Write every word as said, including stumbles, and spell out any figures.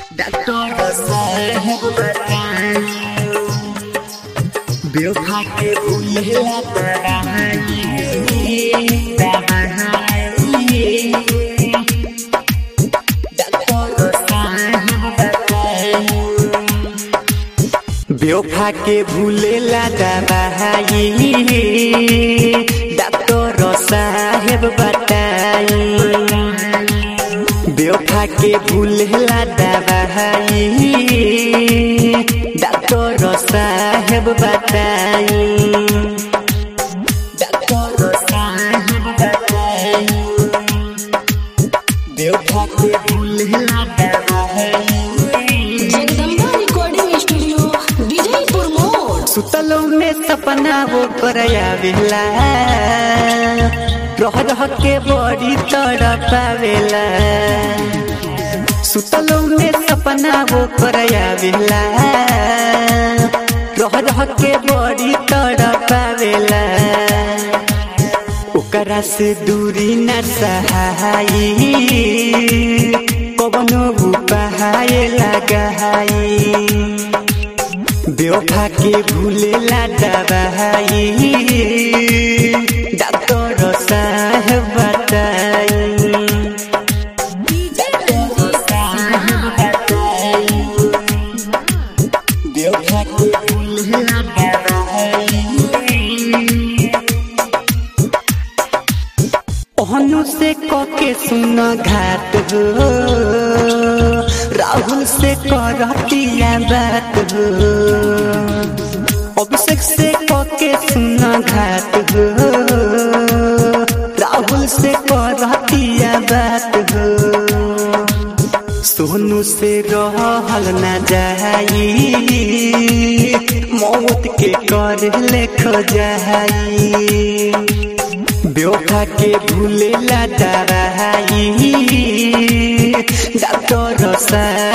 Doctor साहब बताइए बेवफा के भूलेला तराइए तराइए डॉक्टर साहब बताइए बेवफा के भूलेला तराइए डॉक्टर साहब बताइए बेवफा के भूलेला दवाई डॉक्टर साहब बताइए डॉक्टर साहब बताइए बेवफा के भूलेला दवाई जगदम्बा रिकॉर्डिंग स्टूडियो विजयपुर मोड़। सुतलों में सपना वो करावेला रह रह के बड़ी तड़पावेला सुतलों में सपना वो करावेला रह रह के बड़ी तड़पावेला ओकरा से दूरी न सहाई कवनो उपाय लगाई बेवफा के भूलेला दवाई डॉक्टर साहब बताइए डॉक्टर साहब बताइए बेवफा के भूलेला दवाई ओहनु से कके सुन घाट हो राहुल से करतिया बात हो अभिषेक से कके सुन घाट हो राहुल से करतिया बात हो सोनू से रहल न जाई मौत के कर लेख जाई बेवफा के भूलेला दवाई डॉक्टर साहब